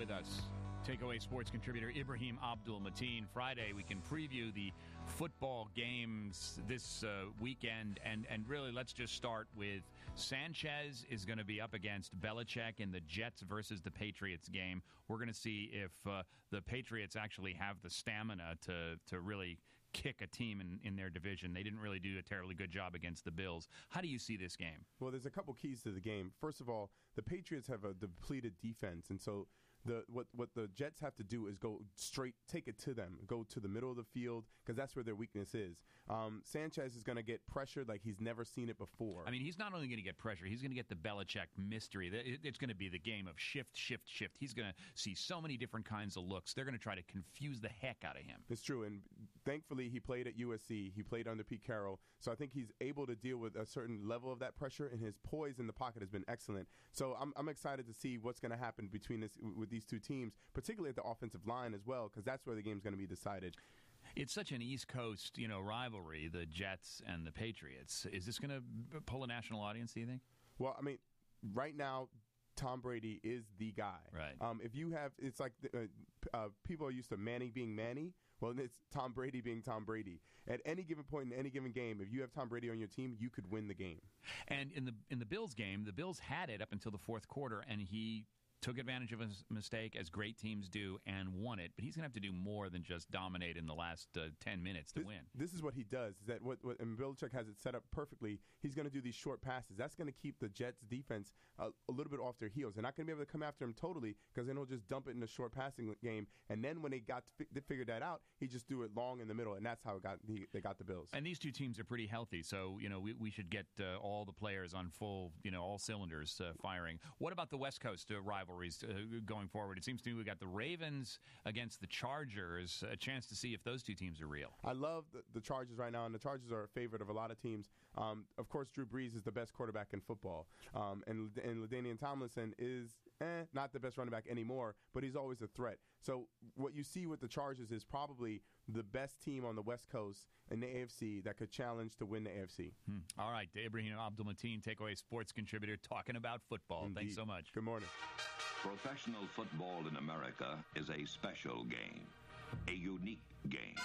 with us. Takeaway sports contributor Ibrahim Abdul-Mateen. Friday, we can preview the football games this weekend. And really, let's just start with Sanchez is going to be up against Belichick in the Jets versus the Patriots game. We're going to see if the Patriots actually have the stamina to really kick a team in their division. They didn't really do a terribly good job against the Bills. How do you see this game? Well, there's a couple keys to the game. First of all, the Patriots have a depleted defense, and so what the Jets have to do is go straight, take it to them, go to the middle of the field, because that's where their weakness is. Sanchez is going to get pressured like he's never seen it before. I mean, he's not only going to get pressure, he's going to get the Belichick mystery. It's going to be the game of shift, shift, shift. He's going to see so many different kinds of looks. They're going to try to confuse the heck out of him. It's true, and thankfully he played at USC. He played under Pete Carroll, so I think he's able to deal with a certain level of that pressure, and his poise in the pocket has been excellent. So I'm excited to see what's going to happen with these two teams, particularly at the offensive line as well, because that's where the game's going to be decided. It's such an East Coast, rivalry, the Jets and the Patriots. Is this going to pull a national audience, do you think? Well, I mean, right now, Tom Brady is the guy. Right. If you have, it's like people are used to Manning being Manny. Well, it's Tom Brady being Tom Brady. At any given point in any given game, if you have Tom Brady on your team, you could win the game. And in the Bills game, the Bills had it up until the fourth quarter, and he took advantage of his mistake, as great teams do, and won it. But he's going to have to do more than just dominate in the last 10 minutes to win. This is what he does. Is that and Belichick has it set up perfectly. He's going to do these short passes. That's going to keep the Jets' defense a little bit off their heels. They're not going to be able to come after him totally, because then he'll just dump it in a short passing game. And then when they figured that out, he just threw it long in the middle, and that's how they got the Bills. And these two teams are pretty healthy, so we should get all the players on full, all cylinders firing. What about the West Coast rivalries going forward? It seems to me we got the Ravens against the Chargers, a chance to see if those two teams are real. I love the Chargers right now, and the Chargers are a favorite of a lot of teams. Of course, Drew Brees is the best quarterback in football, and LaDainian Tomlinson is not the best running back anymore, but he's always a threat. So what you see with the Chargers is probably the best team on the West Coast in the AFC that could challenge to win the AFC. All right, Ibrahim Abdul-Mateen, Takeaway sports contributor, talking about football. Indeed. Thanks so much. Good morning. Professional football in America is a special game, a unique game,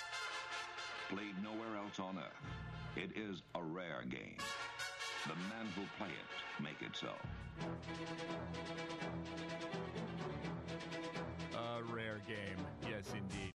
played nowhere else on earth. It is a rare game. The men who play it make it so. A rare game, yes, indeed.